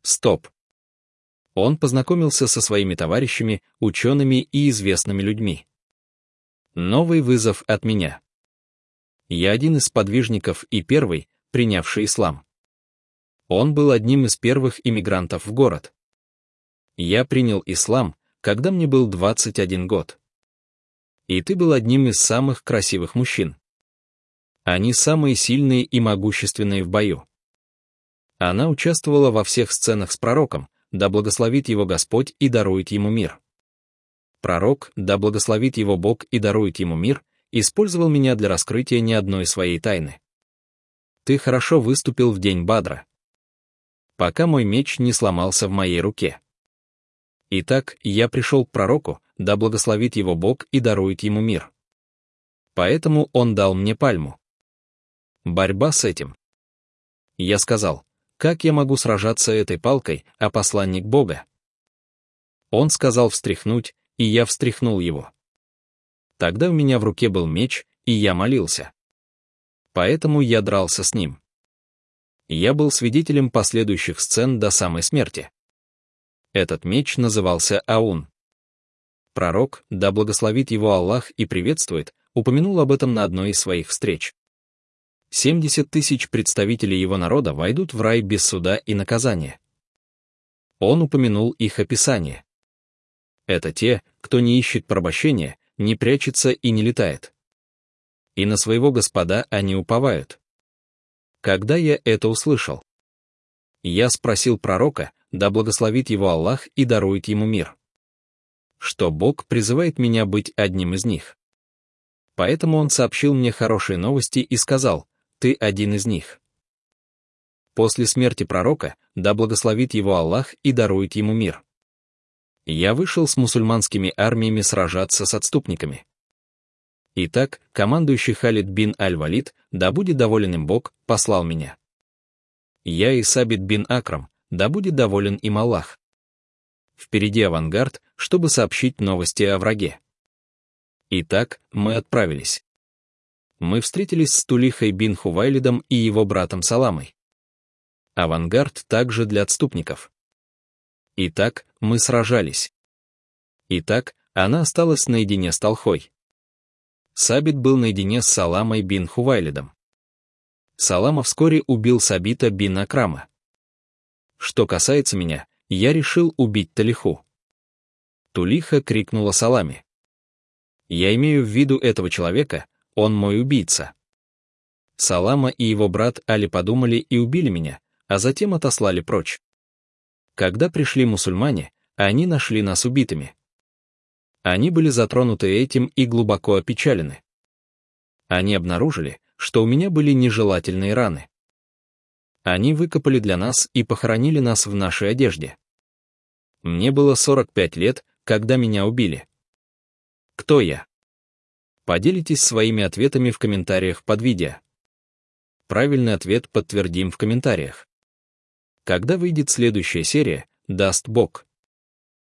Стоп. Он познакомился со своими товарищами, учеными и известными людьми. Новый вызов от меня. Я один из сподвижников и первый, принявший ислам. Он был одним из первых иммигрантов в город. Я принял ислам, когда мне был 21 год. И ты был одним из самых красивых мужчин. Они самые сильные и могущественные в бою. Она участвовала во всех сценах с пророком, да благословит его Господь и дарует ему мир. Пророк, да благословит его Бог и дарует ему мир, использовал меня для раскрытия не одной своей тайны. Ты хорошо выступил в день Бадра, пока мой меч не сломался в моей руке. Итак, я пришел к пророку, да благословит его Бог и дарует ему мир. Поэтому он дал мне пальму. Борьба с этим. Я сказал, как я могу сражаться этой палкой, а посланник Бога? Он сказал встряхнуть, и я встряхнул его. Тогда у меня в руке был меч, и я молился. Поэтому я дрался с ним. Я был свидетелем последующих сцен до самой смерти. Этот меч назывался Аун. Пророк, да благословит его Аллах и приветствует, упомянул об этом на одной из своих встреч. 70 тысяч представителей его народа войдут в рай без суда и наказания. Он упомянул их описание. Это те, кто не ищет порабощения, не прячется и не летает. И на своего Господа они уповают. Когда я это услышал, я спросил пророка, да благословит его Аллах и дарует ему мир, что Бог призывает меня быть одним из них. Поэтому он сообщил мне хорошие новости и сказал, ты один из них. После смерти пророка, да благословит его Аллах и дарует ему мир, я вышел с мусульманскими армиями сражаться с отступниками. Итак, командующий Халид бин Аль-Валид, да будет доволен им Бог, послал меня. Я и Сабит бин Акрам, да будет доволен им Аллах. Впереди авангард, чтобы сообщить новости о враге. Итак, мы отправились. Мы встретились с Тулихой бин Хувайлидом и его братом Саламой. Авангард также для отступников. Итак, мы сражались. Итак, она осталась наедине с Талхой. Сабит был наедине с Саламой бин Хувайлидом. Салама вскоре убил Сабита бин Акрама. Что касается меня, я решил убить Талиху. Тулиха крикнула Саламе. Я имею в виду этого человека, он мой убийца. Салама и его брат Али подумали и убили меня, а затем отослали прочь. Когда пришли мусульмане, они нашли нас убитыми. Они были затронуты этим и глубоко опечалены. Они обнаружили, что у меня были нежелательные раны. Они выкопали для нас и похоронили нас в нашей одежде. Мне было 45 лет, когда меня убили. Кто я? Поделитесь своими ответами в комментариях под видео. Правильный ответ подтвердим в комментариях. Когда выйдет следующая серия, даст Бог.